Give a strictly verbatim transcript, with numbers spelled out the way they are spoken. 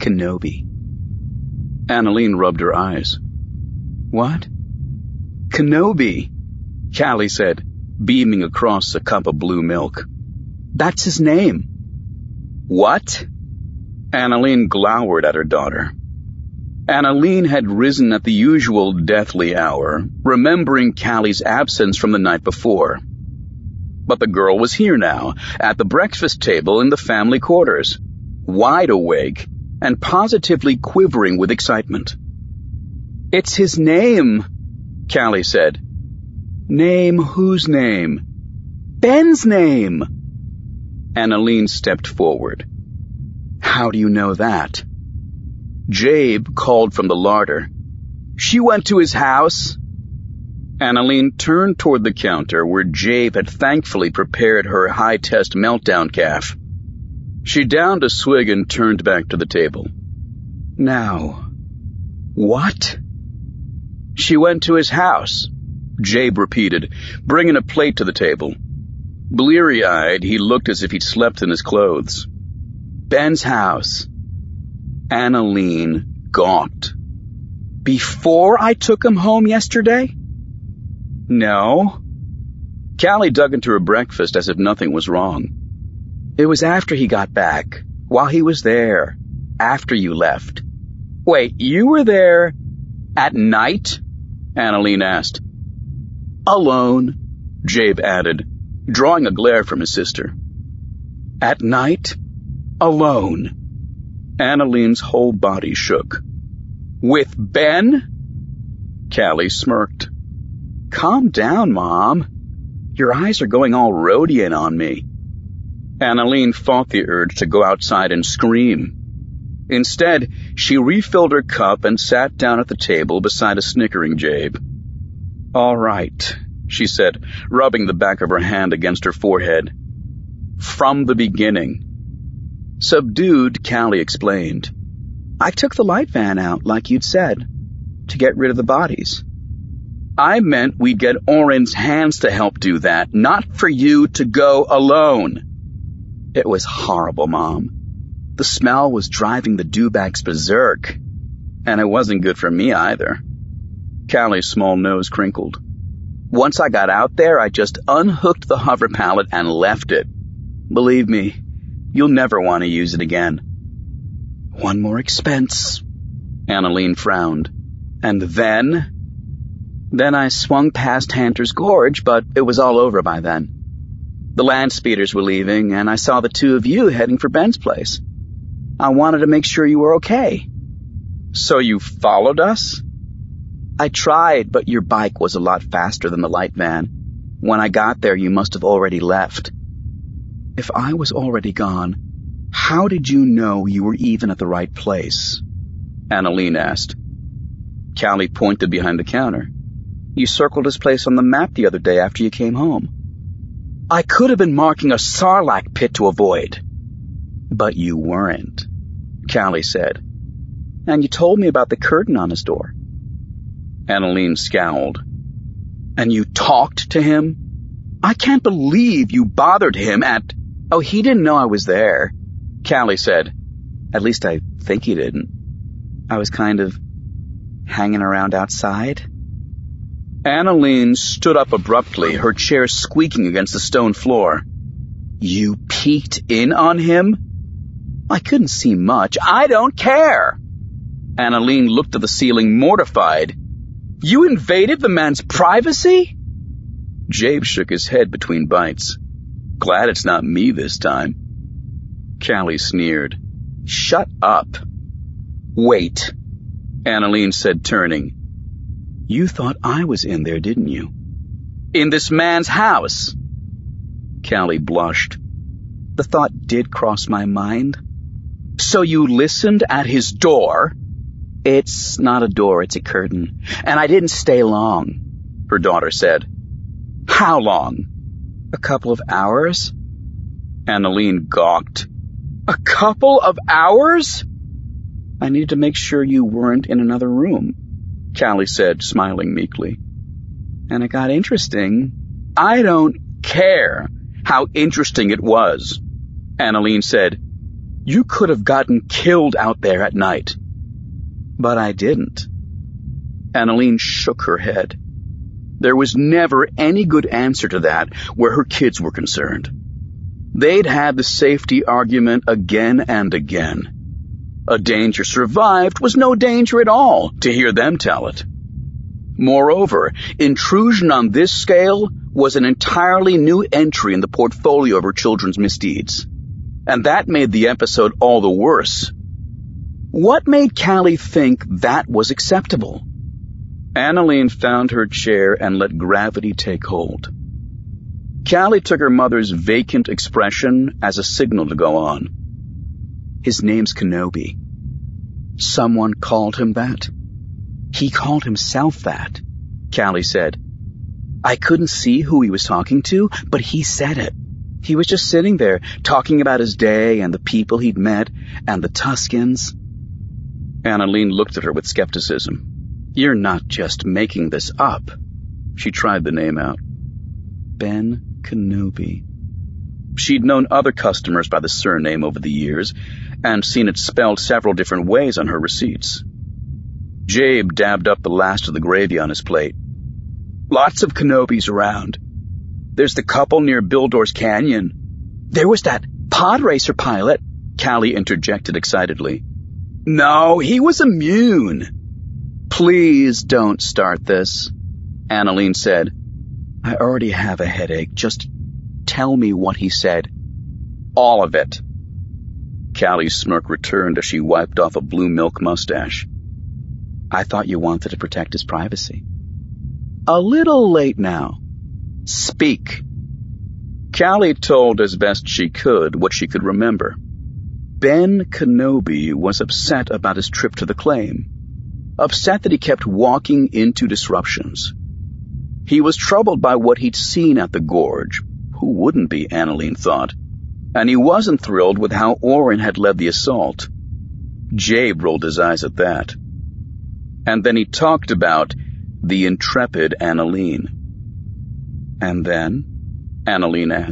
Kenobi. Annalene rubbed her eyes. What? Kenobi, Callie said, beaming across a cup of blue milk. That's his name. What? Annalene glowered at her daughter. Annalene had risen at the usual deathly hour, remembering Callie's absence from the night before. But the girl was here now, at the breakfast table in the family quarters, wide awake and positively quivering with excitement. It's his name, Callie said. Name whose name? Ben's name. Annalene stepped forward. How do you know that? Jabe called from the larder. She went to his house. Annalene turned toward the counter where Jabe had thankfully prepared her high-test meltdown calf. She downed a swig and turned back to the table. Now, what? She went to his house, Jabe repeated, bringing a plate to the table. Bleary-eyed, he looked as if he'd slept in his clothes. Ben's house. Annalene gawked. Before I took him home yesterday? No. Callie dug into her breakfast as if nothing was wrong. It was after he got back, while he was there, after you left. Wait, you were there at night? Annalene asked. Alone, Jabe added, drawing a glare from his sister. At night? Alone. Annalene's whole body shook. With Ben? Callie smirked. Calm down, Mom. Your eyes are going all Rhodian on me. Annalene fought the urge to go outside and scream. Instead, she refilled her cup and sat down at the table beside a snickering Jabe. All right, she said, rubbing the back of her hand against her forehead. From the beginning. Subdued, Callie explained. I took the light van out, like you'd said, to get rid of the bodies. I meant we'd get Oren's hands to help do that, not for you to go alone. It was horrible, Mom. The smell was driving the dewbacks berserk, and it wasn't good for me either. Callie's small nose crinkled. Once I got out there, I just unhooked the hover pallet and left it. Believe me, you'll never want to use it again. One more expense, Annalene frowned. And then? Then I swung past Hunter's Gorge, but it was all over by then. The land speeders were leaving, and I saw the two of you heading for Ben's place. I wanted to make sure you were okay. So you followed us? I tried, but your bike was a lot faster than the light van. When I got there, you must have already left. If I was already gone, how did you know you were even at the right place? Annalene asked. Callie pointed behind the counter. You circled his place on the map the other day after you came home. I could have been marking a sarlacc pit to avoid. But you weren't, Callie said. And you told me about the curtain on his door. Annalene scowled. And you talked to him? I can't believe you bothered him at... Oh, he didn't know I was there, Callie said. At least I think he didn't. I was kind of hanging around outside. Annalene stood up abruptly, her chair squeaking against the stone floor. You peeked in on him? I couldn't see much. I don't care. Annalene looked at the ceiling, mortified. You invaded the man's privacy? Jabe shook his head between bites. Glad it's not me this time. Callie sneered. Shut up. Wait, Annalene said, turning. You thought I was in there, didn't you? In this man's house. Callie blushed. The thought did cross my mind. So you listened at his door? It's not a door, it's a curtain. And I didn't stay long, her daughter said. How long? A couple of hours? Annalene gawked. A couple of hours? I needed to make sure you weren't in another room, Callie said, smiling meekly. And it got interesting. I don't care how interesting it was, Annalene said. You could have gotten killed out there at night. But I didn't. Analine shook her head. There was never any good answer to that where her kids were concerned. They'd had the safety argument again and again. A danger survived was no danger at all, to hear them tell it. Moreover, intrusion on this scale was an entirely new entry in the portfolio of her children's misdeeds. And that made the episode all the worse. What made Callie think that was acceptable? Analine found her chair and let gravity take hold. Callie took her mother's vacant expression as a signal to go on. His name's Kenobi. Someone called him that. He called himself that, Callie said. I couldn't see who he was talking to, but he said it. He was just sitting there, talking about his day and the people he'd met and the Tuskens. Analine looked at her with skepticism. You're not just making this up. She tried the name out. Ben Kenobi. She'd known other customers by the surname over the years and seen it spelled several different ways on her receipts. Jabe dabbed up the last of the gravy on his plate. Lots of Kenobis around. There's the couple near Bildor's Canyon. There was that pod racer pilot, Callie interjected excitedly. No, he was immune. Please don't start this, Analine said. I already have a headache. Just tell me what he said. All of it. Callie's smirk returned as she wiped off a blue milk mustache. I thought you wanted to protect his privacy. A little late now. Speak. Callie told as best she could what she could remember. Ben Kenobi was upset about his trip to the claim. Upset that he kept walking into disruptions. He was troubled by what he'd seen at the gorge. Who wouldn't be, Analine thought. And he wasn't thrilled with how Orin had led the assault. Jabe rolled his eyes at that. And then he talked about the intrepid Analine. And then? Analine asked.